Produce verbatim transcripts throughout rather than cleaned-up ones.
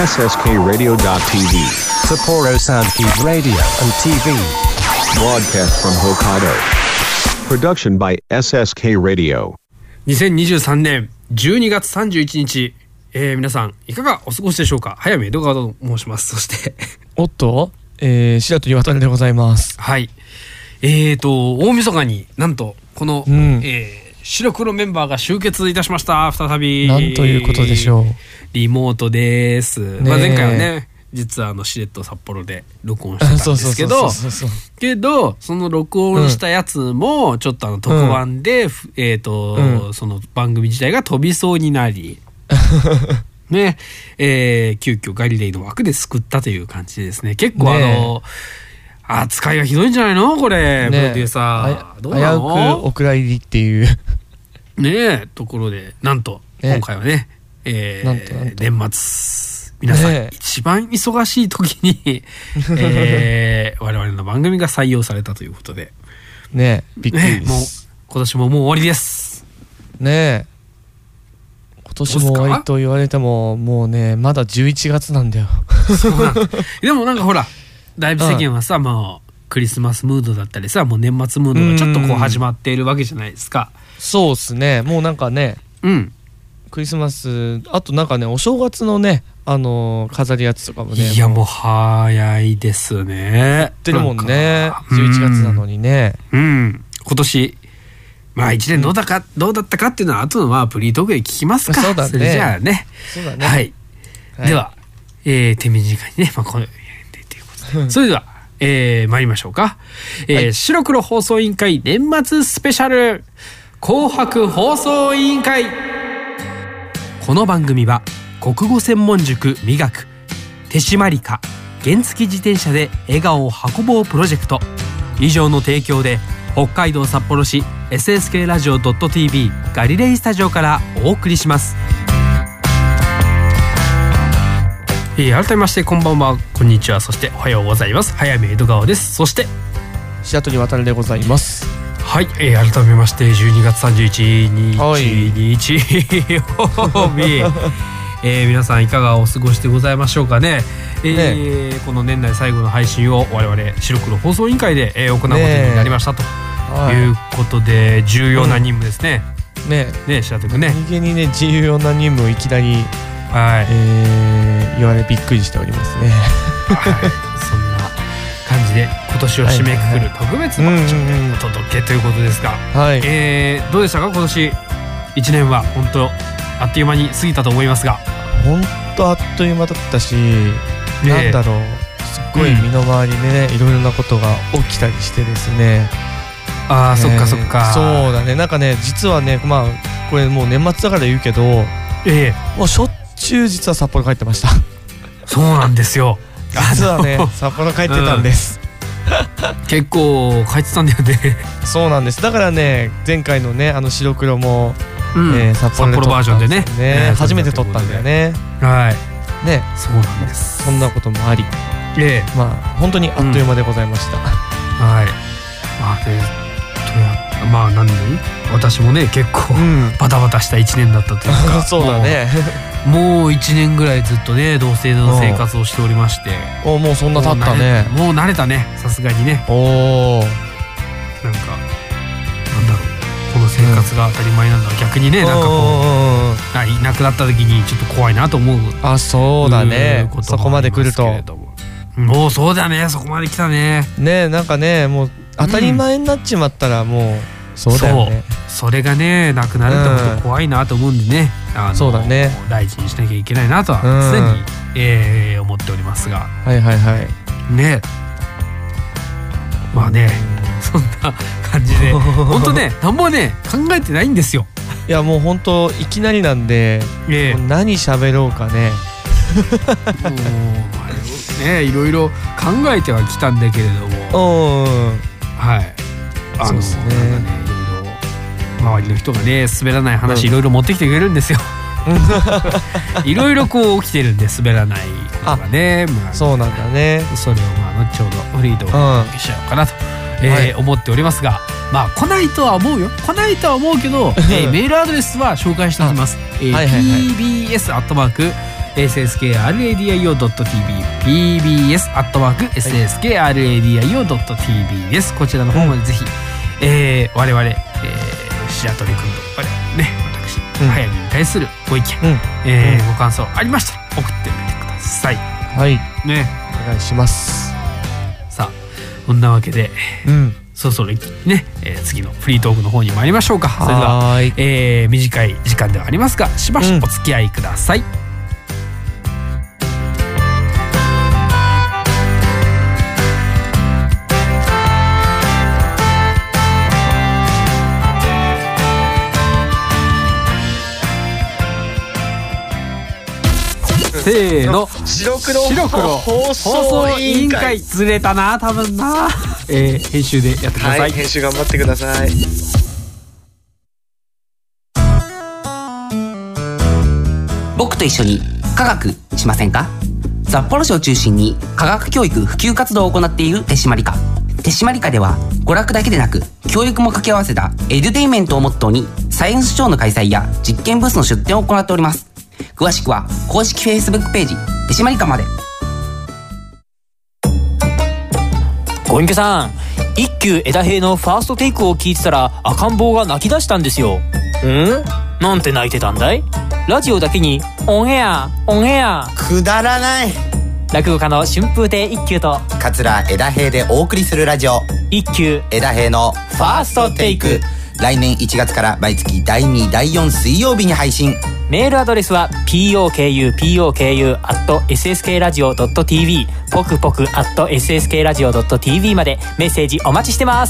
エスエスケー ラディオ ドット ティーブイ Sapporo Soundkeep Radio and ティーブイ Broadcast from Hokkaido. Production by エスエスケー Radio. にせんにじゅうさんねんじゅうにがつさんじゅういちにち、えー、皆さんいかがお過ごしでしょうか。早見江戸川と申します。そしておっと、えー、白鳥渡でございます。 はい、えーと大晦日になんとこの、うん、えー、白黒メンバーが集結いたしました。再びなんということでしょう。 リモートです、まあ、前回はね実はあのしれっと札幌で録音してたんですけどけどその録音したやつもちょっとあの特番で、うん、えーと、うん、その番組自体が飛びそうになりね、えー、急遽ガリレイの枠で救ったという感じでですね、結構あの、ね、扱いがひどいんじゃないのこれ、ね、プロデューサーどうなの？ 危うくお蔵入りっていうねえところでなんと今回はね、ねえー、 なんとなんと年末皆さん、ね、一番忙しい時に、えー、我々の番組が採用されたということでねえびっくりです、ね、 もう今年ももう終わりですねえ。今年も終わりと言われてももうねまだじゅういちがつなんだよそうなんだでもなんかほらだいぶ世間はさ、うん、まあクリスマスムードだったりさもう年末ムードがちょっとこう始まっているわけじゃないですか。 そうっすね。もうなんかね、 うん、 クリスマスあとなんかねお正月のねあのー、飾りやつとかもねいやもう早いですね。 やってるもんね。じゅういちがつなのにね。 うん、うん、今年まあいちねんどうだか、うん、どうだったかっていうのは後のまあプリートークで聞きますか。 そうだね。 それじゃあね。 そうだね。 はい。はい、では、えー、手短にねまあこのそれでは、えー、参りましょうか、えーはい、白黒放送委員会年末スペシャル紅白放送委員会。この番組は国語専門塾美学手締まりか原付自転車で笑顔を運ぼうプロジェクト以上の提供で北海道札幌市 エスエスケー ラジオ ドット ティーブイ ガリレイスタジオからお送りします。えー、改めましてこんばんは、こんにちは、そしておはようございます。早見江戸川です。そして白鳥渡でございます。 はい、えー、改めましてじゅうにがつさんじゅういちにち、はい、日曜日えー、皆さんいかがお過ごしでございましょうかね。えーね、この年内最後の配信を我々白黒放送委員会で、えー、行うことになりましたということで、ね、重要な任務ですね。 うん、ねね白鳥くんね人間にね重要な任務をいきなり、 はいえー、言われびっくりしておりますね。 はい、そんな感じで今年を締めくくる特別バージョンでお届けということですが、 はい、 えー、どうでしたか今年いちねんは。本当あっという間に過ぎたと思いますが、 本当あっという間だったし、ね、なんだろうすっごい身の回りでね、うん、いろいろなことが起きたりしてですね。 あー、えー、そっかそっか。 そうだね。なんかね実はねまあこれもう年末だから言うけど、 えー、 もうしょっちゅう実は札幌帰ってました。 そうなんですよ。 実はね札幌帰ってたんです、 うん、結構帰ってたんだよね。 そうなんです。だからね前回のねあの白黒も、 うんえー、札幌で撮ったんですよね。札幌バージョンでね、 えー、初めて撮ったんだよね。 はいね、 そうなんです。 そんなこともあり、 えー、 まあ本当にあっという間でございました、うん、 はい。まあねとやまあ何で私もね結構、うん、バタバタしたいちねんだったというかそうだねもういちねんぐらいずっとね同性の生活をしておりまして、 おもうそんな経ったね。 もう慣れたねさすがにね。 おーなんかなんだろうこの生活が当たり前なんだ、うん、逆にねなんかこういなくなった時にちょっと怖いなと思う。 あそうだねそこまで来るともうそうだねそこまで来たね。 ねなんかねもう当たり前になっちまったらもう、うん、そうだよね。 それがねなくなるってこと怖いなと思うんでね、うん、あのそうだね大事にしなきゃいけないなとは常に、うんえー、思っておりますが、 はいはいはいねまあね、うん、そんな感じで本当ね何もね考えてないんですよ。 いやもう本当いきなりなんで、えー、もう何喋ろうかねもうねいろいろ考えてはきたんだけれども、はいあのそうですね、なんかね周りの人がね滑らない話いろいろ持ってきてくれるんですよ。いろいろこう起きてるんで滑らないことがね、まあ、 そうなんだね。 それをまあ後ほどフリードをお届けしようかなと、うんえーはい、思っておりますが、まあ来ないとは思うよ来ないとは思うけど、えー、メールアドレスは紹介しておきます。えーはいはいはい、ピービーエス アットマークエスエスケーアールエーディーアイオードットティービー ピービーエス アットマーク エスエスケーアールエーディーアイオードットティービー です。こちらの方までぜひ、うんえー、我々、えー、白鳥くんと我々ね私、うん、早見に対するご意見、うんえーうん、ご感想ありましたら送ってみてください。 はいねお願いします。 さあこんなわけで、うん、そろそろね、えー、次のフリートークの方に参りましょうか。それでは、えー、短い時間ではありますがしばしお付き合いください、うんせーの白黒白黒放送委員会ずれたな多分な、えー、編集でやってください、はい、 編集頑張ってください。 僕と一緒に科学しませんか。札幌市を中心に科学教育普及活動を行っている手締まり課。手締まり課では娯楽だけでなく教育も掛け合わせたエデュテイメントをモットーにサイエンスショーの開催や実験ブースの出展を行っております。詳しくは公式 Facebook ページ手締まり課まで。 ご隠居さん、一休枝平のファーストテイクを聞いてたら赤ん坊が泣き出したんですよ。 ん？ なんて泣いてたんだい？ラジオだけにオンエアオンエア。 くだらない。 落語家の春風亭一休と桂枝平でお送りするラジオ一休枝平のファーストテイク、来年いちがつから毎月だいにだいよん水曜日に配信。 メールアドレスは ポクポク アット エスエスケーラジオ ドット ティービー ポクポク アット エスエスケーラジオ ドット ティービー までメッセージお待ちしてます。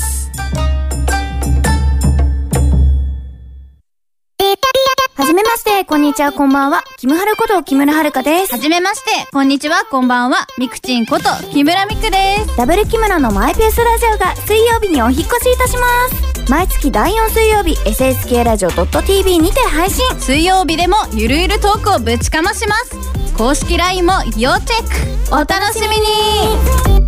はじめまして、こんにちは、こんばんは。キムハルこと木村遥です。 はじめまして、こんにちは、こんばんは。ミクチンこと木村ミクです。 ダブル木村のマイペースラジオが水曜日にお引っ越しいたします。毎月だいよん水曜日 エスエスケー ラジオ ドット ティービー にて配信。 水曜日でもゆるゆるトークをぶちかまします。公式 ライン も要チェック。お楽しみに。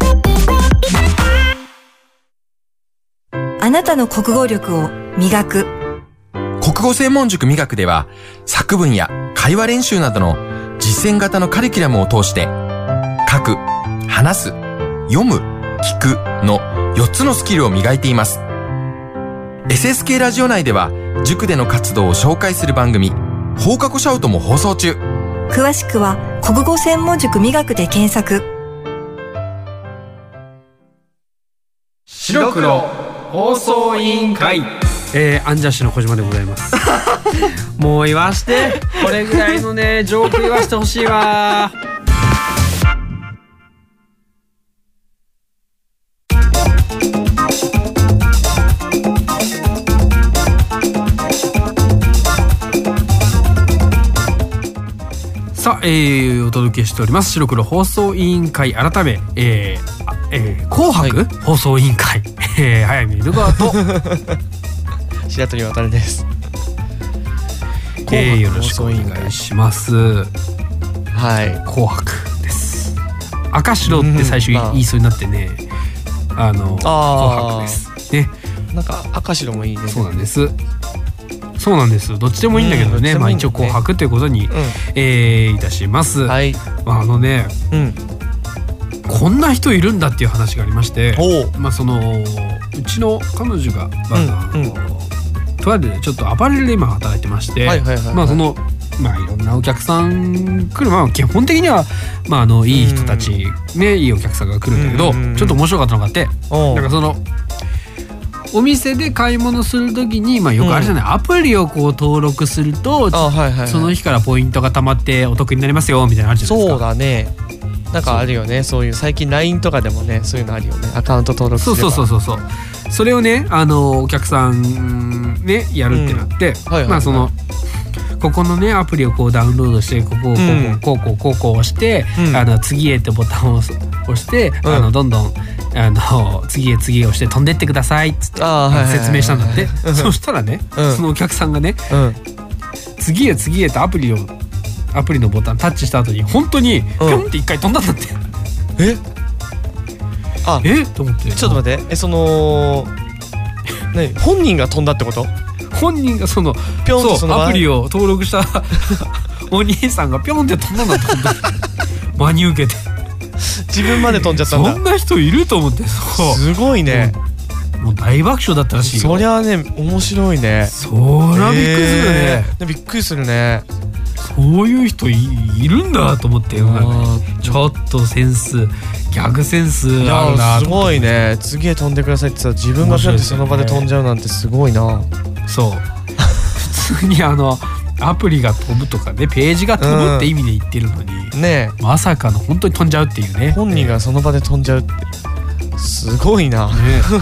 あなたの国語力を磨く国語専門塾磨くでは作文や会話練習などの実践型のカリキュラムを通して書く、話す、読む、聞くのよっつのスキルを磨いています。 エスエスケー ラジオ内では塾での活動を紹介する番組放課後シャウトも放送中。 詳しくは国語専門塾磨くで検索。 白黒放送委員会、えー、アンジャッシュの小島でございますもう言わしてこれぐらいのねジョーク言わしてほしいわ。さあ、えー、お届けしております白黒放送委員会改め、えーえー、紅白、はい、放送委員会、えー、早見る川と白鳥渡です。 えー、よろしくお願いします。はい、紅白です。赤白って最初言いそうになってね、うん、あの紅白ですね。 なんか赤白もいいね。 そうなんです。そうなんです。どっちでもいいんだけどね、うん、まあ一応紅白ということに、うん、えー、いたします。はい。まあ、あのね、うん、こんな人いるんだっていう話がありまして、まあそのうちの彼女が、まあうんうん、とあるちょっとアパレルで今働いてまして、まあそのまあいろんなお客さん来る、まあ基本的にはまああのいい人たちね、いいお客さんが来るんだけど、ちょっと面白かったのがあって、なんかそのお店で買い物するときに、まあよくあれじゃない、うん、アプリをこう登録すると、はいはいはい、その日からポイントがたまってお得になりますよみたいなのあるじゃないですか。 そうだね。なんかあるよね、そういう最近 ライン とかでもね、そういうのあるよね。アカウント登録すれば。 そうそうそうそう。それをね、あのお客さんねやるってなって、うんはいはいはい、まあそのここのねアプリをこうダウンロードして、ここをこうこうこうこうこう押して、うん、あの次へってボタンを押して、うん、あのどんどんあの次へ次へ押して飛んでってくださいっつって説明したんだって。そしたらね、うん、そのお客さんがね、うん、次へ次へとアプリをアプリのボタンタッチした後に本当にピョンって一回飛んだんだって。 え？あ、 えと思って。 ちょっと待って、えそのね本人が飛んだってこと？ 本人がそのピョンとそのアプリを登録したお兄さんがピョンって飛んだんだと思って真に受けて自分まで飛んじゃったんだ。 そんな人いると思って。そうすごいね。 もう大爆笑だったらしいよ。 そりゃね面白いね。 そりゃびっくりするね、 えー、びっくりするね。 そういう人 い, いるんだと思って。ちょっとセンスギャグセンスあるな。 すごいね。次へ飛んでくださいってさ自分がピョンってその場で飛んじゃうなんてすごいな。 そう普通にあのアプリが飛ぶとかねページが飛ぶって意味で言ってるのに、 うん、ねまさかの本当に飛んじゃうっていうね。 本人がその場で飛んじゃうってすごいな、ね、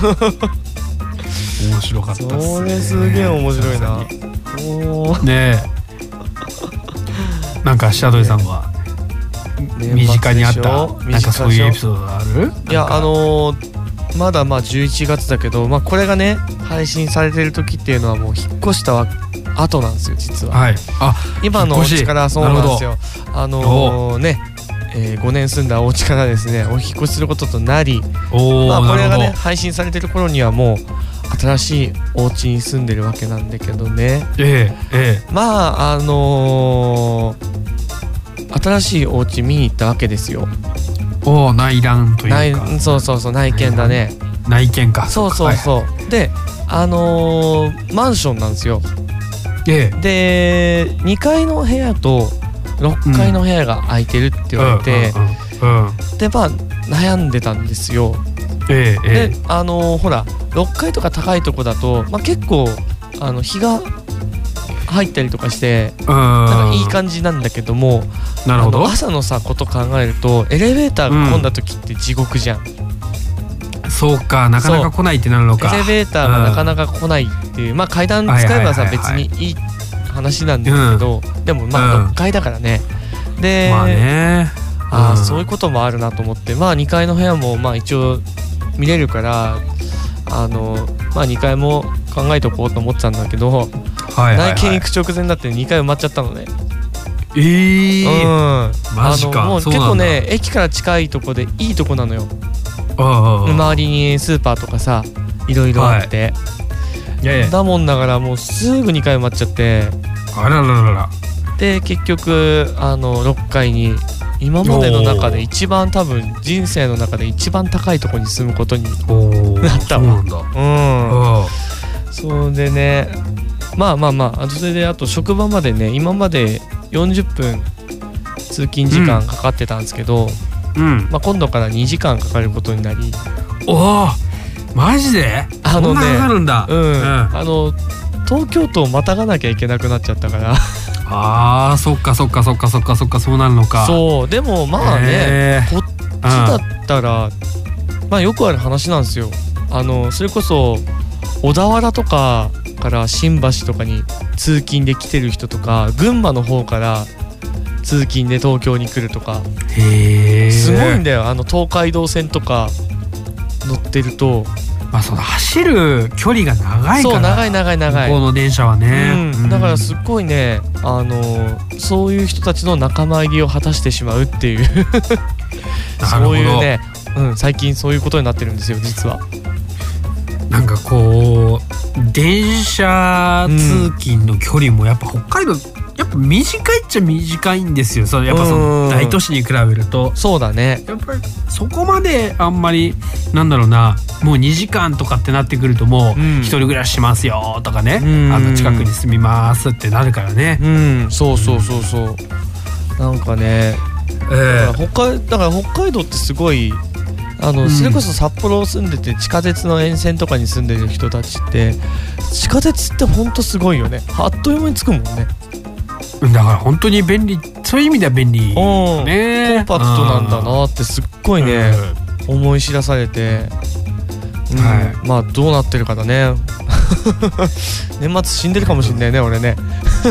面白かったっすね。 それすげえ面白いな。おーねえなんかシャドウさんは身近にあったなんかそういうエピソードがある？ いやあのー、まだまあじゅういちがつだけど、まあ、これがね配信されてる時っていうのはもう引っ越した後なんですよ実は、 はい、あ今のお家からそうなんですよ。あのー、ねえー、ごねん住んだお家からですねお引っ越しすることとなり、まあ、これがね配信されてる頃にはもう新しいお家に住んでるわけなんだけどね。 ええええ、 まああのー、新しいお家見に行ったわけですよ。 おお内覧というか内そうそうそう内見だね。 内見か。 そうそうそう、はい、であのー、マンションなんですよ。 ええ、 でにかいの部屋とろっかいの部屋が空いてるって言われて、でまあ悩んでたんですよ。 ええ、 であのー、ほらろっかいとか高いとこだと、まあ、結構あの日が入ったりとかしてなんかいい感じなんだけども、 なるほど。 朝のさこと考えるとエレベーターが混んだ時って地獄じゃん、 うん、そうかなかなか来ないってなるのか。 エレベーターがなかなか来ないっていう、うん、まあ階段使えばさ別にいい話なんだけど、うん、でもまあろっかいだからね、うん、で、 まあね、 うん、あそういうこともあるなと思って、まあにかいの部屋もまあ一応見れるからあのまあにかいも考えとこうと思ってたんだけど、はいはいはい、内見行く直前だってにかい埋まっちゃったのね。 えー、うん、マジか。 あのもう結構ね駅から近いとこでいいとこなのよ。 ああ周りにスーパーとかさいろいろあって、はい、いやいやだもんだからもうすぐにかい埋まっちゃって、 あららららで結局あのろっかいに今までの中で一番多分人生の中で一番高いとこに住むことになったわ。 そうなんだ。 うん。そうでね、まあまあまあそれであと職場までね今までよんじゅっぷん通勤時間かかってたんですけど、うんまあ、今度からにじかんかかることになり。 おおマジで？ あのね、 そんなかかるんだ。 うん、うん、あの東京都をまたがなきゃいけなくなっちゃったからあーそっかそっかそっかそっかそっかそうなるのか。 そうでもまあねこっちだったら、うん、まあよくある話なんですよ。あのそれこそ小田原とかから新橋とかに通勤で来てる人とか群馬の方から通勤で東京に来るとかへーすごいんだよ。あの東海道線とか乗ってるとまあその走る距離が長いからそう長い長い長い向こうの電車はね、 うん、だからすっごいねあのそういう人たちの仲間入りを果たしてしまうっていうそういうね、うん、最近そういうことになってるんですよ実は。 なんかこう電車通勤の距離もやっぱ北海道、うん、やっぱ短いっちゃ短いんですよ。そのやっぱその大都市に比べるとそうだね。 やっぱりそこまであんまりなんだろうなもうにじかんとかってなってくるともう一人暮らししますよとかね、うん、あの近くに住みますってなるからね。 うんそうそうそうそう、うん、なんかね、えー、北海だから北海道ってすごいあの、うん、それこそ札幌住んでて地下鉄の沿線とかに住んでる人たちって地下鉄ってほんとすごいよね。あっという間に着くもんね。 だから本当に便利そういう意味では便利、ね、 コンパクトなんだなってすっごいね、うん、思い知らされて、うんはい、まあどうなってるかだね年末死んでるかもしんないね俺ね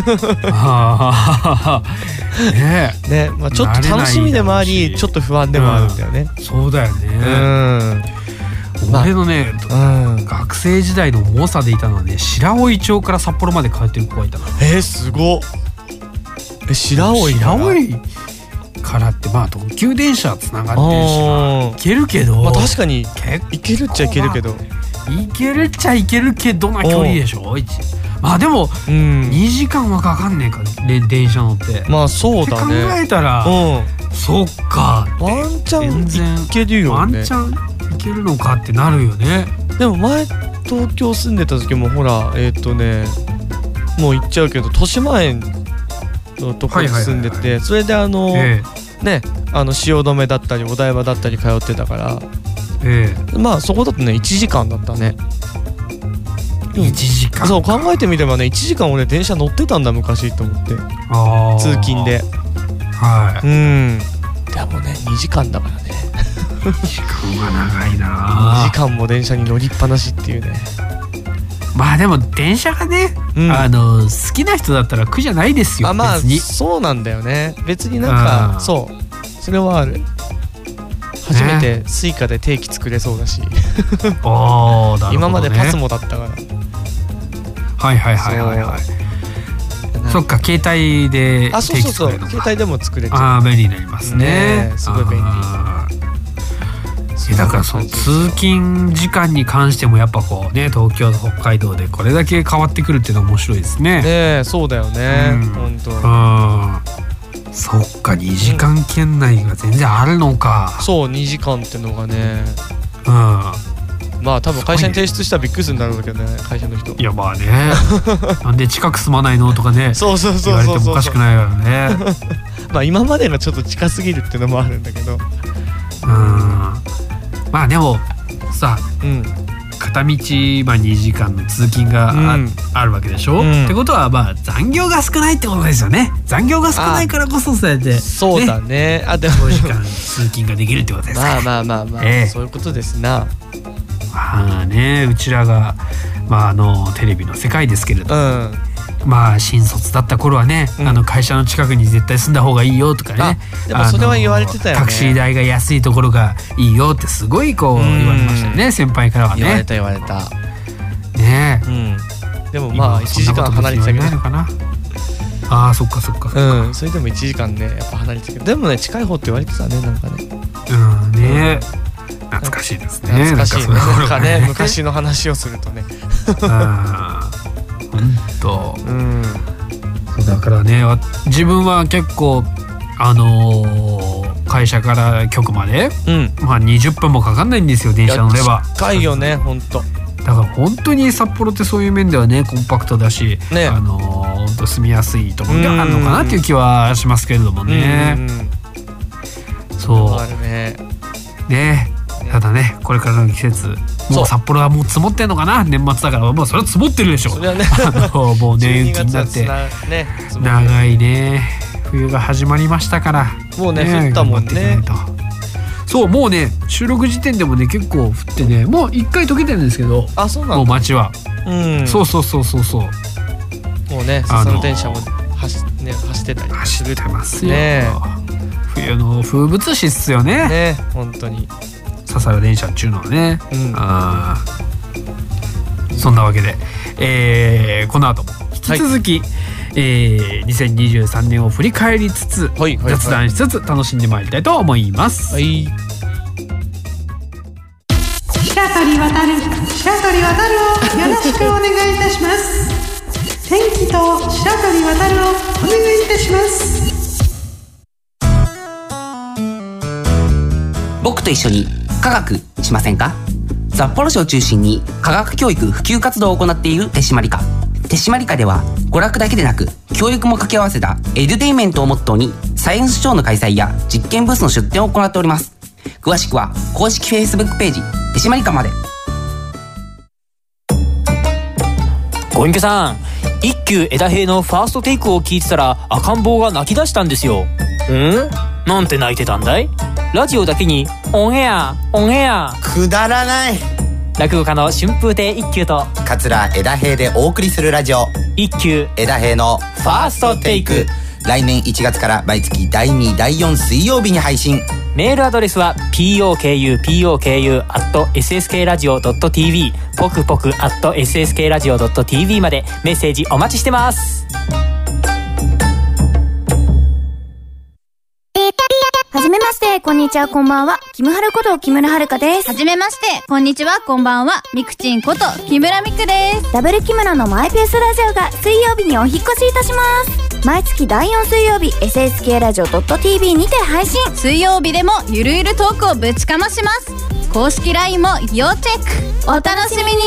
ねえね、まあ、ちょっと楽しみでもありちょっと不安でもあるんだよね、 うん、そうだよね、うん俺のね、まあうん、学生時代の猛者でいたのはね白老町から札幌まで通ってる子がいたの。 えー、すごっ。え白老白老からってまあ特急電車つながってるし、まあ、行けるけど、 まあ、確かに行けるっちゃ行けるけどいけるっちゃいけるけどな距離でしょ。まあでも、うん、にじかんはかかんねえか電車乗って。 まあそうだね。 考えたら、うん、そっかワンチャンいけるよね。 ワンチャンいけるのかってなるよね。 でも前東京住んでた時もほらえっ、ー、とねもう行っちゃうけど豊島園のところに住んでて、それであの、えー、ねあの汐留だったりお台場だったり通ってたから、えー、まあそこだとねいちじかんだったね。 いちじかん。 そう考えてみればねいちじかん俺電車乗ってたんだ昔と思って。 あ通勤で。 はい。 うん。でもねにじかんだからね。 にじかんは長いな。 にじかんも電車に乗りっぱなしっていうね。 まあでも電車がね、うん、あの好きな人だったら苦じゃないですよ。 あまあ別にそうなんだよね。別になんかそうそれはある。初めてスイカで定期作れそうだし、ね、 あなるほどね、 今までパスモだったから。 はいはいはいはいはい。そっか携帯で定期作れるのか。あそうそうそう携帯でも作れちゃう。 あ便利になりますね。 ねすごい便利。 だからその通勤時間に関してもやっぱこうね東京と北海道でこれだけ変わってくるっていうのは面白いですね。 ねそうだよね。うん、本当。 あそっかにじかん圏内が全然あるのか。 うん、そうにじかんってのがね。 うん。 まあ多分会社に提出したらびっくりするんだろうけどね会社の人。 いやまあねなんで近く住まないのとかねそうそうそうそう言われてもおかしくないわよねまあ今までがちょっと近すぎるっていうのもあるんだけど。 うんまあでもさ、うん、片道まあにじかんの通勤が あ,、うん、あるわけでしょ、うん、ってことはまあ残業が少ないってことですよね。残業が少ないからこそそうやって、ね、 そうだね。あでもごじかん通勤ができるってことですか。 まあまあまあまあ、えー、そういうことですな。 まあねうちらがまああのテレビの世界ですけれども、うんまあ新卒だった頃はね、うん、あの会社の近くに絶対住んだ方がいいよとかね。 でもそれは言われてたよね。 タクシー代が安いところがいいよってすごいこう言われましたよね先輩からはね。 言われた言われたねえ、 うん、でもまあいちじかん離れてたけどないのかな。ああそっかそっかそっか、 うん、それでもいちじかんねやっぱ離れてたけどでもね近い方って言われてたねなんかね。 うんね懐かしいですね。 懐かしいねなんかね昔の話をするとねあほんと、うん、だからね自分は結構あのー、会社から局まで、うん、まあにじゅっぷんもかかんないんですよ電車乗れば。 近いよねほんと。 だから本当に札幌ってそういう面ではねコンパクトだし、ね、あのー、ほんと住みやすいところがあるのかなっていう気はしますけれどもね。うんうん、そうあるね。 ねただねこれからの季節もう札幌はもう積もってんのかな年末だからまあそれは積もってるでしょ。それはねあのもう年雪になってね長いね冬が始まりましたからもうね降ったもんね。 そうもうね収録時点でもね結構降ってねもう一回溶けてるんですけど。 あそうなんだ。 もう街は、 うん、 そうそうそうそうそうもうねその電車も走、ね、走ってたり走ってますよ、ね、冬の風物詩っすよね。 ね本当に刺さる電車っていうのはね、うん、あそんなわけで、えー、この後も引き続き、はいえー、にせんにじゅうさんねんを振り返りつつ、はいはいはい、雑談しつつ楽しんでまいりたいと思います。はい、 白鳥渡る白鳥渡るをよろしくお願いいたします。天気と白鳥渡るをお願いいたします。 僕と一緒に科学しませんか。札幌市を中心に科学教育普及活動を行っている手締まり課。手締まり課では娯楽だけでなく教育も掛け合わせたエデュテインメントをモットーにサイエンスショーの開催や実験ブースの出展を行っております。詳しくは公式 Facebook ページ手締まり課まで。 ご隠居さん一休枝平のファーストテイクを聞いてたら赤ん坊が泣き出したんですよ。んなんて泣いてたんだい。ラジオだけにオンエアオンエアくだらない。 落語家の春風亭一休と桂枝平でお送りするラジオ一休枝平のファーストテイク。来年いちがつから毎月だいにだいよん水曜日に配信。 メールアドレスは ピーオーケーユーピーオーケーユー アット エスエスケーラジオ ドット ティーブイ ポクポク アット エスエスケーラジオ ドット ティーブイ までメッセージお待ちしてます。 はじめまして、 こんにちは、こんばんは。キムハルこと木村遥です。 はじめまして、こんにちは、こんばんは。ミクチンこと木村ミクです。 ダブル木村のマイペースラジオが水曜日にお引っ越しいたします。毎月だいよん水曜日 エスエスケー ラジオ ドットティービー にて配信。 水曜日でもゆるゆるトークをぶちかまします。公式 ライン も要チェック。お楽しみに。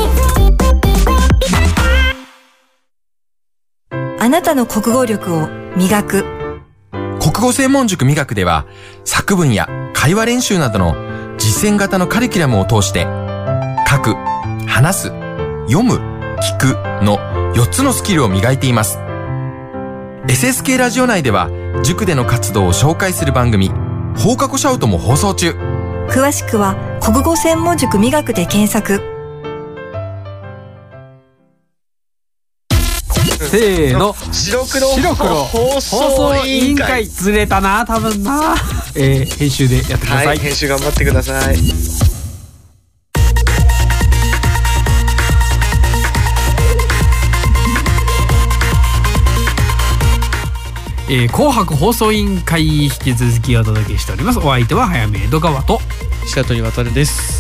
あなたの国語力を磨く国語専門塾磨くでは、作文や会話練習などの実践型のカリキュラムを通して、書く、話す、読む、聞くのよっつのスキルを磨いています。エスエスケー ラジオ内では、塾での活動を紹介する番組、放課後シャウトも放送中。 詳しくは国語専門塾磨くで検索。 せーの、 白黒白黒放送委員会。 ずれたな、多分な。えー、編集でやってください。 はい、編集頑張ってください。 えー、紅白放送委員会引き続きお届けしております。お相手は早見江戸川と白鳥渡です。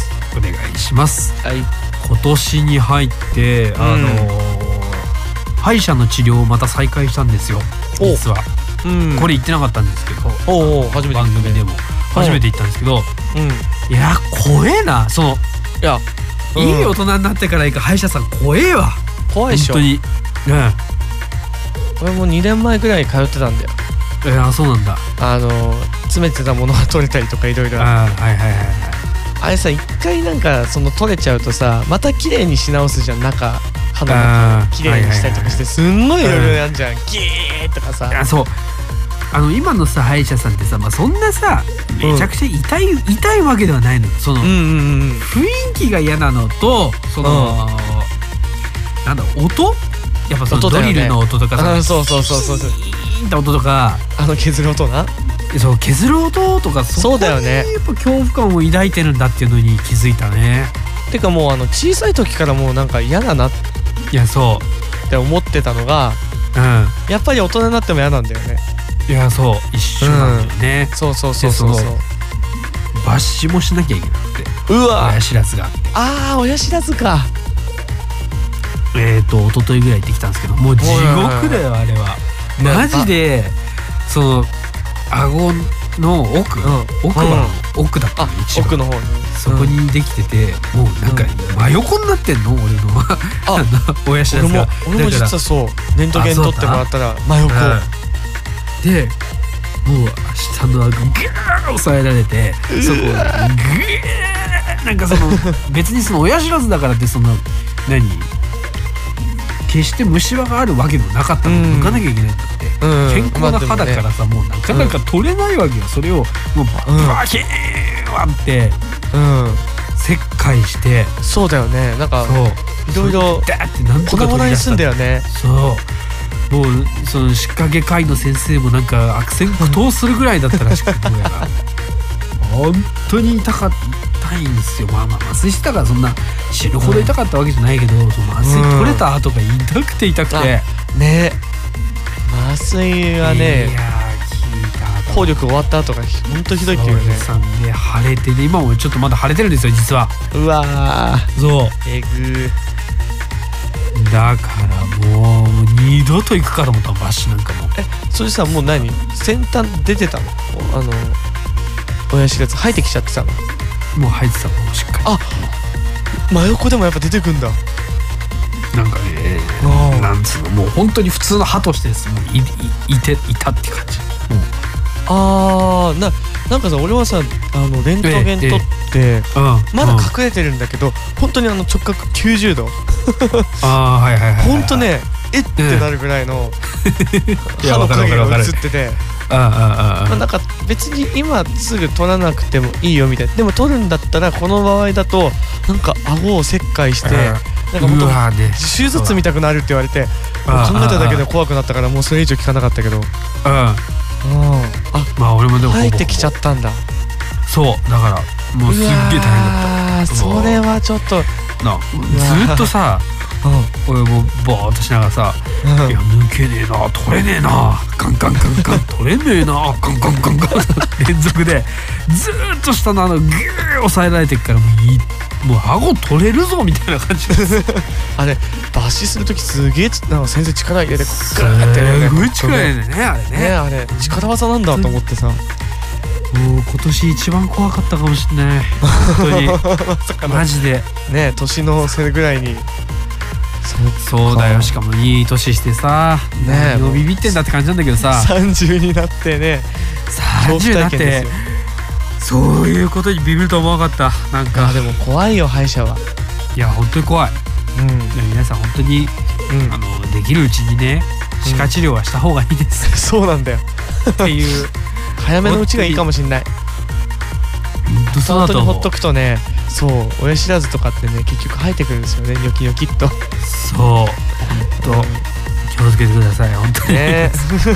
お願いします。 はい。 今年に入ってあのーうん歯医者の治療をまた再開したんですよ、実は、うん、これ言ってなかったんですけど、 おうおう初めて番組でも初めて言ったんですけど、 うん、 いや怖えな、そのいや、 うん、いい大人になってから行く歯医者さん怖えわ。 怖いでしょ本当に、ね、 俺もにねんまえくらい通ってたんだよ。 いや、そうなんだ。 あの詰めてたものが取れたりとかいろいろ。 あ、はいはいはいはい。 あれさ、一回なんかその取れちゃうとさ、また綺麗にし直すじゃん。中肌も綺麗にしたりとかして、すんごいいろいろやんじゃん、ギーとかさ。 あ、そう、あの今のさ歯医者さんってさ、まあ、そんなさめちゃくちゃ痛い、うん、痛いわけではないの。その、うんうんうん、雰囲気が嫌なのと、その、うん、なんだ音、やっぱそのドリルの音とかさ、 そうそうそうそうそう、 キーンって音とか、 あの削る音な、 そう削る音とか、 そうだよね。 やっぱ恐怖感を抱いてるんだっていうのに気づいたね。 てかもうあの小さい時からもうなんか嫌だなって、 いやそうって思ってたのが、うん、やっぱり大人になっても嫌なんだよね。 いや、そう一緒なんだよね、 うん、そうそうそうそうそう。 抜歯もしなきゃいけなくて、 うわ、 親知らずがあって、 ああ親知らずか。 えっと一昨日ぐらい行ってきたんですけど、もう地獄だよあれは。マジでその顎の奥、うん、奥は、うん、奥だったの、一番奥の方にそこにできてて、うん、もうなんか真横になってんの、俺のあ親知らずが。 俺も俺も実はそうレントゲン取ってもらったら真横、 うん、でもう下の顎グーッ押さえられて、そこをグーッ、なんかその別にその親知らずだからってその何決して虫歯があるわけでもなかったの、抜かなきゃいけないんだって、うん、健康な歯だからさ、もうなかなか取れないわけよ。それをもうバキーン割って、うん、切開して。 そうだよね、なんかいろいろこだわらにすんだよね。 そうもうその歯科外科医の先生もなんか悪戦苦闘するぐらいだったらしくて、どうやら本当に痛かったいんですよ。まあまあ麻酔してたからそんな死ぬほど痛かったわけじゃないけど、うん、その麻酔取れた後が痛くて痛くて、 うん、ね、麻酔はね、いやー、効力終わった後が本当ひどいっていうね。 さんで腫れてね、今もちょっとまだ腫れてるんですよ実は。 うわー、 そうえぐー、だからもう二度と行くかと思ったの、バッシュなんかも。 え、それさ、もう何先端出てたの、あの親知らず生えてきちゃってたの？ もう生えてたの、しっかり。 あ、真横でもやっぱ出てくんだ。 なんかね、なんつうの、もう本当に普通の歯としてです、もう い, い, いていたって感じ。もうあー、ななんかさ、俺はさ、あのレントゲン取って、ええ、まだ隠れてるんだけど、うん、本当にあの直角きゅうじゅうどあー、はいはいはい、 本当ね、えってなるぐらいの歯の影が映ってて、 ああああ、 まあ、なんか別に今すぐ取らなくてもいいよみたいな。でも取るんだったらこの場合だとなんか顎を切開して、なんかもっと手術見たくなるって言われて、考えただけで怖くなったからもうそれ以上聞かなかったけど、 ああ、まあ俺もでも生えてきちゃったんだ。 そうだからもうすっげえ大変だった。 それはちょっとな、ずっとさ俺もボーっとしながらさ、いや抜けねえな、取れねえな、カンカンカンカン取れねえな、カンカンカンカン連続でずーっと下のあのギュー押さえられてっから、もういい、もう顎取れるぞみたいな感じですあれ抜歯する時すげえなんか先生力入れてこうガーってね、 すごい力入れてね、あれね、 ね、あれ力技なんだと思ってさ、 もう今年一番怖かったかもしれない本当にまさかマジでね、年の瀬ぐらいに。 そうだよ、しかもいい年してさ、ね、もうビビってんだって感じなんだけどさ、 さんじゅうになってね、 さんじゅうになってそういうことにビビると思わなかった。なんかでも怖いよ歯医者は。 いや本当に怖い、うん、皆さん本当に、うん、あのできるうちにね、歯科治療はした方がいいです、うん、 そうなんだよっていう早めのうちがいいかもしれない。本当にほっとくとね、そう親知らずとかってね結局生えてくるんですよね、ニョキニョキっと。 そう本当、うん、気をつけてください本当に、ね、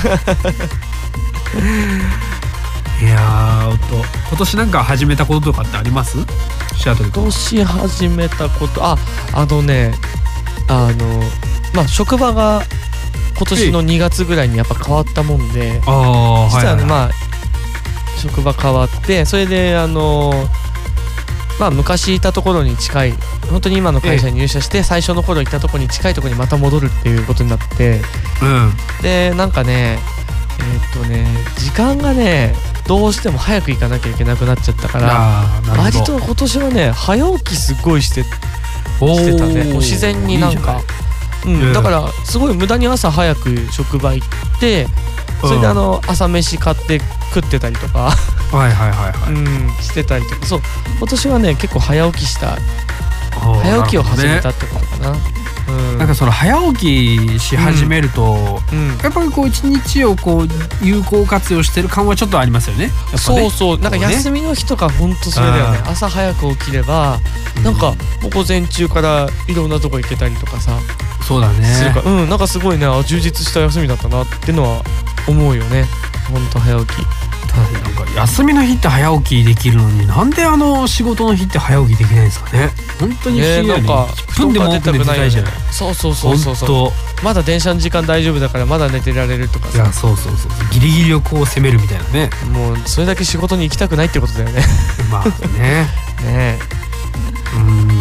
いやー、と今年なんか始めたこととかってあります？今年始めたこと、ああのねあのまあ職場が今年のにがつぐらいにやっぱ変わったもんで、あ実はね、はいはい、まあ職場変わって、それであのまあ昔いたところに近い、本当に今の会社に入社して最初の頃いたところに近いところにまた戻るっていうことになって、うん、でなんかねえー、っとね時間がねどうしても早く行かなきゃいけなくなっちゃったから、割と今年はね早起きすごいしてしてたね。自然になんかいい、うん、だからすごい無駄に朝早く職場行って、それであの朝飯買って食ってたりとかはいはいはいはい、 うん、してたりとか、そう今年はね結構早起きした早起きを始めたってことかな。うん、 なんかその早起きし始めると、うん、やっぱりこう一日をこう有効活用してる感はちょっとありますよね。やっぱね、 そうそう、なんか休みの日とか本当それだよね。朝早く起きれば、うん、なんかもう午前中からいろんなとこ行けたりとかさ、 そうだね、 するか、うん、なんかすごいね充実した休みだったなってのは思うよね。本当早起き。 ただなんか休みの日って早起きできるのに、なんであの仕事の日って早起きできないんですかね。本当に不思議だね。いっぷんでも多く寝てたいじゃない。 そうそうそうそうそう。まだ電車の時間大丈夫だからまだ寝てられるとかさ。 いやそうそうそう、ギリギリをこう攻めるみたいなね。 もうそれだけ仕事に行きたくないってことだよね。 まあねねうん、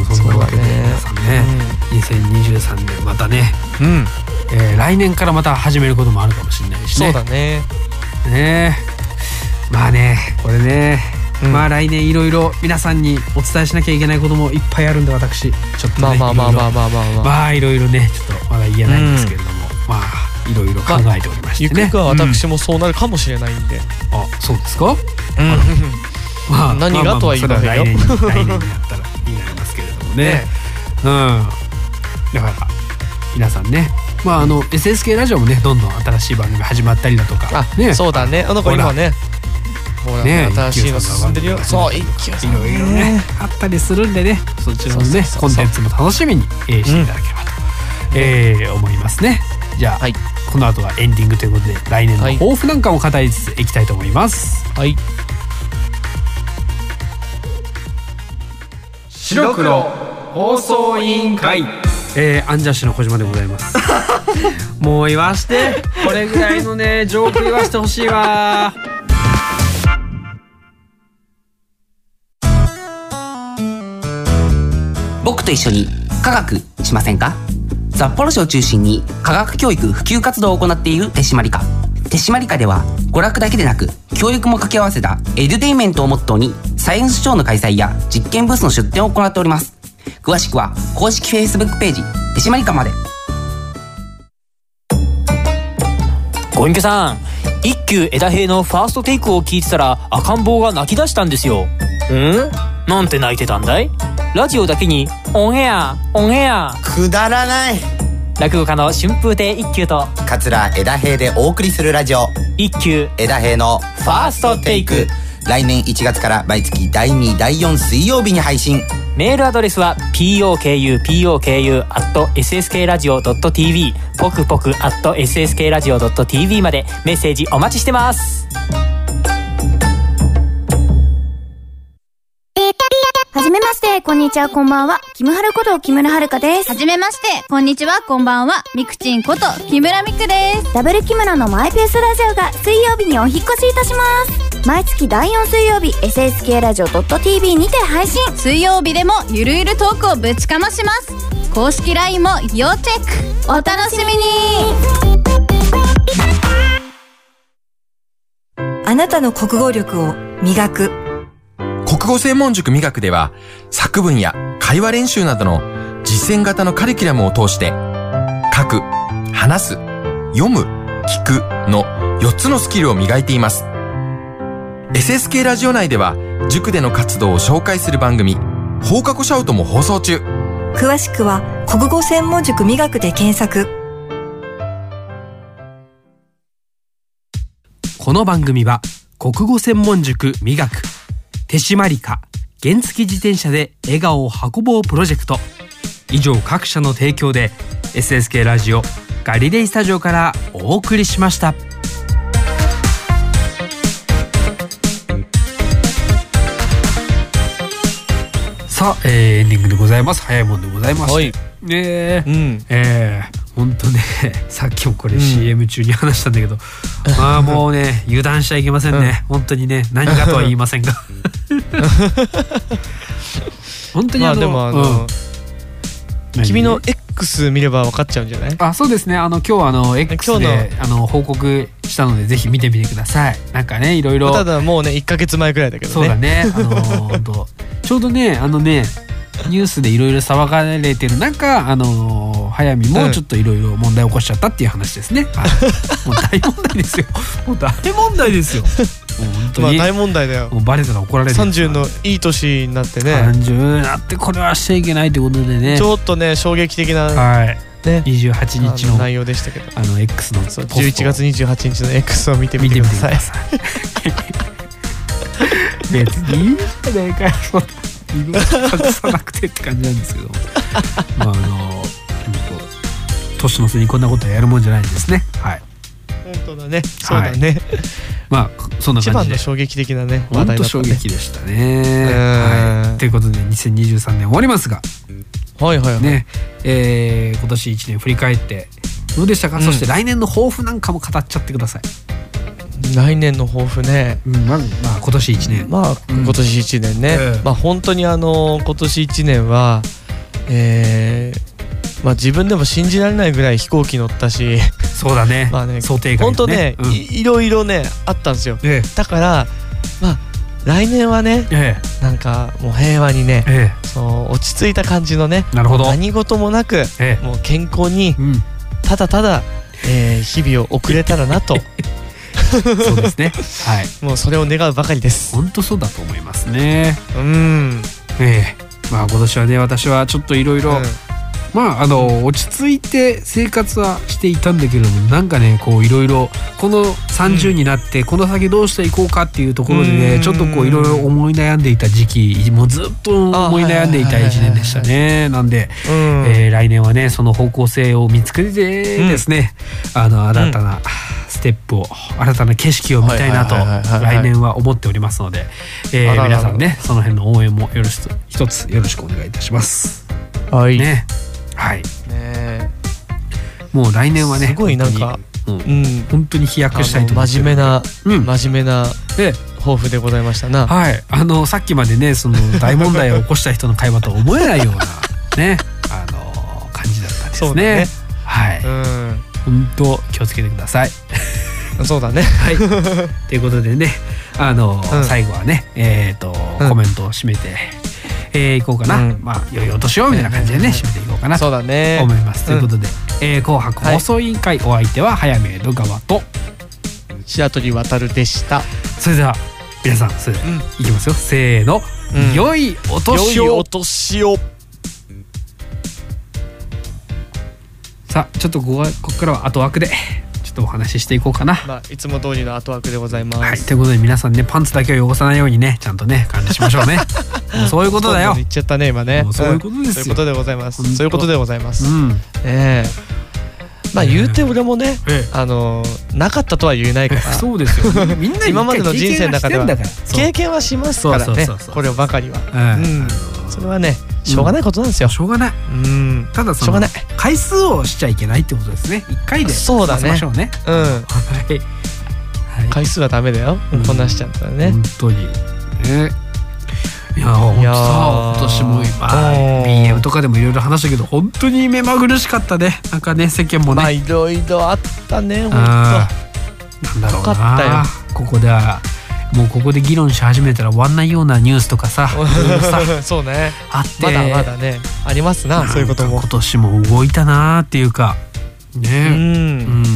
そんなわけで皆さんね、うん、にせんにじゅうさんねんまたね、うん、えー、来年からまた始めることもあるかもしれないしね。 そうだね。 ねまあねこれね、うん、まあ来年いろいろ皆さんにお伝えしなきゃいけないこともいっぱいあるんで、私ちょっとね、まあまあまあまあまあまあまあまあいろいろねちょっとまだ言えないんですけれども、うん、まあいろいろ考えておりましてね、 まあ、ゆくゆくは私もそうなるかもしれないんで、うん、 あそうですか、うん、 まあ何がとは言いませんよ。 来年に来年になったらになりますけれどもね、ね、うん、だから皆さんね、まああの エスエスケー ラジオもねどんどん新しい番組始まったりだとか、 あ、ね、そうだね、あの子今ねほらね新しいの進んでるよ。そう一休さんいろいろねあったりするんでね、そちらのねコンテンツも楽しみに、えー、していただければと、うん、えー、思いますね。じゃあ、はい、この後はエンディングということで来年の抱負なんかも語りつついきたいと思います。 はい。 白黒放送委員会、えー、アンジャッシュの小島でございますもう言わしてこれぐらいのねジョーク言わしてほしいわ。 僕と一緒に科学しませんか？札幌市を中心に科学教育普及活動を行っている手締まり課。手締まり課では娯楽だけでなく教育も掛け合わせたエデュテインメントをモットーにサイエンスショーの開催や実験ブースの出展を行っております。詳しくは公式 Facebook ページ手締まり課まで。 ご隠居さん、一休枝平のファーストテイクを聞いてたら赤ん坊が泣き出したんですよ。ん？なんて泣いてたんだい？ラジオだけにオンエアオンエア。 くだらない。 落語家の春風亭一休と桂枝平でお送りするラジオ一休枝平のファーストテイク、来年いちがつから毎月だいにだいよん水曜日に配信。 メールアドレスは ポクポク アット エスエスケーラジオ ドット ティーブイ ポクポク アット エスエスケーラジオ ドット ティーブイ までメッセージお待ちしてます。 はじめまして、 してこんにちはこんばんは、キムハルこと木村遥です。 はじめましてこんにちはこんばんは、ミクチンこと木村ミクです。 ダブル木村のマイペースラジオが水曜日にお引っ越しいたします。毎月だいよん水曜日 エスエスケー ラジオ ドット ティーブイ にて配信。 水曜日でもゆるゆるトークをぶちかまします。公式 ライン も要チェック。お楽しみに。 あなたの国語力を磨く国語専門塾磨くでは、作文や会話練習などの実践型のカリキュラムを通して、書く、話す、読む、聞くのよっつのスキルを磨いています。エスエスケー ラジオ内では、塾での活動を紹介する番組、放課後シャウトも放送中。 詳しくは国語専門塾磨くで検索。 この番組は国語専門塾磨く、手締まりか原付自転車で笑顔を運ぼうプロジェクト以上各社の提供で エスエスケー ラジオガリレイスタジオからお送りしました。さあ、えー、エンディングでございます。早いもんでございます。はい。ねえ、うん、えー、本当ね、さっきもこれ シーエム 中に話したんだけど、うん、まあもうね油断しちゃいけませんね。うん、本当にね、何かとは言いませんが、本当にあの、まあでもあの、 うん、君の X 見れば分かっちゃうんじゃない？ あ、そうですね。あの今日はあの X であの報告したのでぜひ見てみてください。なんかね、いろいろ。 ただもうねいっかげつまえくらいだけどね。 そうだね。あの本当ちょうどね、あのね、ニュースでいろいろ騒がれてる中、あのー、早見もちょっといろいろ問題を起こしちゃったっていう話ですね。うん、もう大問題ですよ。もう大問題ですよ。もう本当に、 まあ大問題だよ。 もうバレたら怒られる。 さんじゅうのいい年になってね。 さんじゅうになってこれはしちゃいけないってことでね。 ちょっとね衝撃的な、 はいね、 にじゅうはちにちの内容でしたけど、 あの X のそうじゅういちがつにじゅうはちにちの X を見てみてください。 別にいいじゃないかよ。隠さなくてって感じなんですけどまああの年の瀬にこんなことやるもんじゃないんですね。はい、 本当だね。そうだね、はい、 まあそんな感じで一番の衝撃的なね話題だったね。本当衝撃でしたね。はい、ということでにせんにじゅうさんねん終わりますが、 はいはいはい、 ね、えー、今年いちねん振り返ってどうでしたか？うん、そして来年の抱負なんかも語っちゃってください。 来年の抱負ね、 うん、まあ、まあ今年いちねん、 まあ今年いちねんね、うん、まあ本当にあの今年いちねんは、えー、まあ自分でも信じられないぐらい飛行機乗ったし、 そうだね、 まあね、 想定外のね、 本当ね、うん、い, いろいろねあったんですよ、ええ、だからまあ来年はね、ええ、なんかもう平和にね、ええ、そう落ち着いた感じのね、 なるほど、 何事もなく、ええ、もう健康に、うん、ただただ、えー、日々を送れたらなとそうですね、はい、 もうそれを願うばかりです。 本当そうだと思いますね。 うん、 ええ、まあ今年はね、私はちょっといろいろまああの落ち着いて生活はしていたんだけれども、なんかねこういろいろこのさんじゅうになってこの先どうしていこうかっていうところでね、ちょっとこういろいろ思い悩んでいた時期、もうずっと思い悩んでいたいちねんでしたね。なんで、えー、来年はねその方向性を見つけてですね、うん、あの新たなステップを、新たな景色を見たいなと来年は思っておりますので、えー、皆さんねその辺の応援もよろしく一つよろしくお願いいたします。 はいね、はいね、もう来年はねすごいなんか、 うんうん、本当に飛躍したいと思って真面目な、うん、真面目な抱負でございましたな。 はい、あのさっきまでねその大問題を起こした人の会話とは思えないようなねあの感じだったんですね。 そうだね、 はい、うん、本当気をつけてください。 そうだね。 はい。ということでね、あの、うん、最後はね、えっ、ー、と、うん、コメントを締めて、えー、いこうかな。うん、まあ良いお年をみたいな感じでね、締めていこうかなと思います。ということで、うん、えー、紅白放送委員会、はい、お相手は早見江戸川と白鳥渡でした。 それでは皆さん、それでは、うん、いきますよ。せーの、うん、良いお年を。 良いお年を。 さあちょっとこここからは後枠でちょっとお話ししていこうかな。 まあ、いつも通りの後枠でございます。 はい、ということで皆さんねパンツだけを汚さないようにねちゃんとね管理しましょうね。もうそういうことだよ。 言っちゃったね今ね。 もうそういうことですよ、うん、 そういうことでございます。そういうことでございます。 うん、 えまあ言うて俺もね、 ええあのなかったとは言えないからそうですよみんな今までの人生の中では経験はしますからね、これをばかりは、うん、それはねしょうがないことなんですよ、 しょうがない、 うん、 ただその回数をしちゃいけないってことですね。いっかいでそうだね、 ましょうね、 うん、 はい、 回数はダメだよ、うん、こんなしちゃったらね、 本当にね。いやほんとさ、今年も今 ビーエム とかでもいろいろ話したけど本当に目まぐるしかったね。なんかね世間もね、 まあいろいろあったね。本当なんだろうな、ここではもうここで議論し始めたら終わんないようなニュースとかさそうね、 あってまだまだねありますな、そういうことも。 今年も動いたなっていうかね、うん、うん、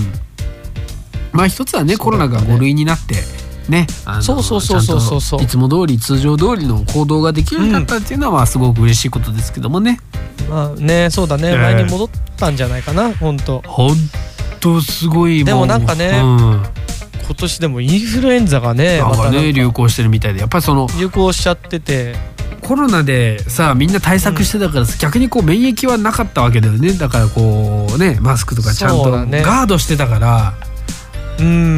まあ一つはねコロナがご類になってね、あのそうそうそうそうそうそう、 いつも通り通常通りの行動ができるようになったっていうのはまあすごく嬉しいことですけどもね、 まあね、そうだね、えー、前に戻ったんじゃないかな。本当本当すごい。 でもなんかね、うん、今年でもインフルエンザがねなんかね流行してるみたいで、やっぱりその流行しちゃってて、 コロナでさみんな対策してたから、うん、逆にこう免疫はなかったわけだよね。だからこうねマスクとかちゃんとガードしてたから、 うん、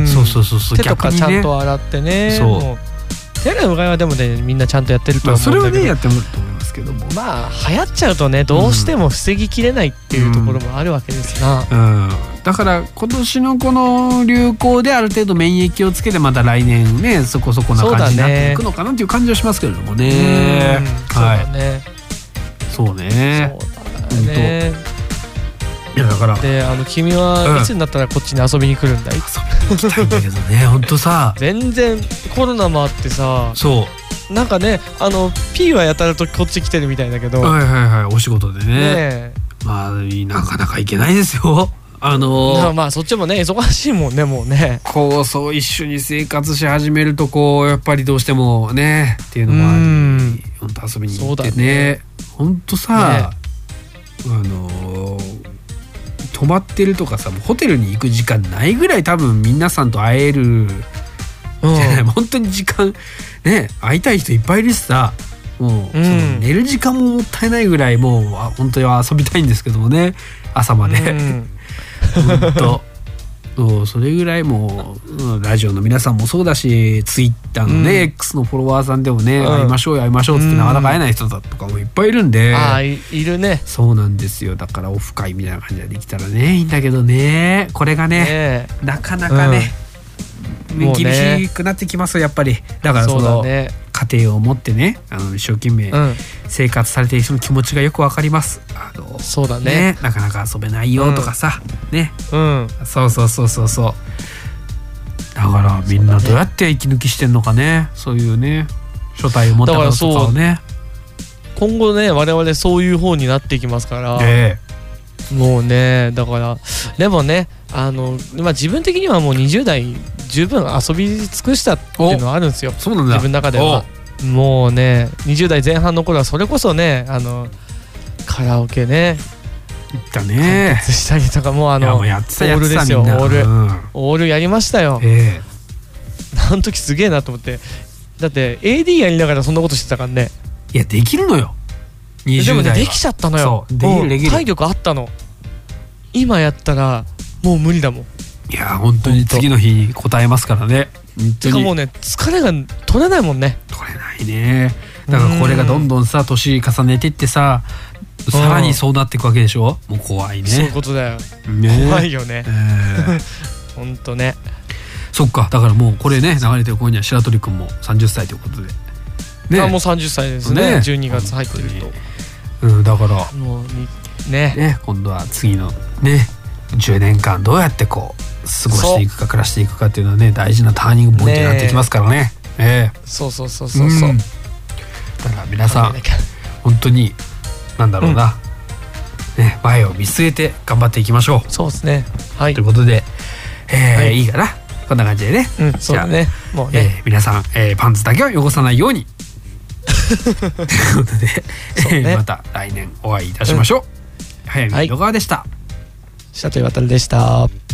そうそうそうそう、 手とかちゃんと洗ってね、そうもう手洗いうがいはでもねみんなちゃんとやってると思うんだけど、 まあ、それはねやってもらうと思いますけども、 まあ流行っちゃうとねどうしても防ぎきれないっていうところもあるわけですな、 うんうん、だから今年のこの流行である程度免疫をつけてまた来年ねそこそこな感じになっていくのかなっていう感じはしますけれどもね。 そうだね、 そうね、 そうだね。 いやだからで、あの君はいつになったらこっちに遊びに来るんだい？ 遊びに行きたいんだけどね本当さ全然コロナもあってさ、 そうなんかねあの P はやたらとこっち来てるみたいだけど、 はいはいはい、お仕事で ね, ねまあなかなか行けないですよ。あのー、 まあそっちもね忙しいもんねもうね。 こうそう一緒に生活し始めるとこうやっぱりどうしてもねっていうのもあり、本当遊びに行ってね、本当さ、ね、あのー泊まってるとかさホテルに行く時間ないぐらい多分皆さんと会える、うん、本当に時間ね会いたい人いっぱいいるしさ、もう、うん、その寝る時間ももったいないぐらいもう本当に遊びたいんですけどもね朝まで、うん、本当それぐらいもうラジオの皆さんもそうだしツイッターのね、うん、X のフォロワーさんでもね、うん、会いましょう会いましょうってなかなか会えない人だとかもいっぱいいるんで、 あ い, いるね。 そうなんですよ。だからオフ会みたいな感じでできたらねいいんだけどね、これが ね, ねなかなかね、うん、厳しくなってきますよやっぱり。だからその家庭を持ってねあの一生懸命生活されている人の気持ちがよくわかります。あのそうだね, ねなかなか遊べないよとかさ、うん、ね、うん、そうそうそうそうそう。だからみんなどうやって息抜きしてんのかね、そういうね書体を持った方とかをね。 今後ね我々そういう方になっていきますから、 えー、もうねだからでもねあの、まあ、自分的にはもうにじゅう代十分遊び尽くしたっていうのはあるんですよ。 そうなんだ。 自分の中ではもうねにじゅう代前半の頃はそれこそねあのカラオケね行ったねしたりとかもうあのオールですよ、オール、 うん、 オールやりましたよ、 えー、あの時すげえなと思って。だって エーディー やりながらそんなことしてたからね。 いやできるのよにじゅう代は。 でもねできちゃったのよ。 そうできるできる。 体力あったの。今やったらもう無理だもん。 いや本当に次の日に応えますからね。 てかもうね疲れが取れないもんね。 取れないね。だからこれがどんどんさ年重ねていってささらにそうなっていくわけでしょ。もう怖いね。 そういうことだよ、ね、怖いよね、えー、ほんとね。 そっかだからもうこれね流れてる頃には白鳥くんもさんじゅっさいということで、 ね、あもうさんじゅっさいですね。じゅうにがつ入ってると、うん、だからもうねね今度は次のねじゅうねんかんどうやってこう過ごしていくか暮らしていくかっていうのはね大事なターニングポイントになってきますからね。えー、 そうそうそうそうそう、うん、 だから皆さん本当になんだろうな、うんね、前を見据えて頑張っていきましょう。 そうですね、はい、 ということで、えーはい、いいかなこんな感じでね、 うん、そうだねもうね、 えー、皆さん、えー、パンツだけは汚さないようにということで、ね、また来年お会いいたしましょう、うん、早見野川でした。 白鳥渉でした。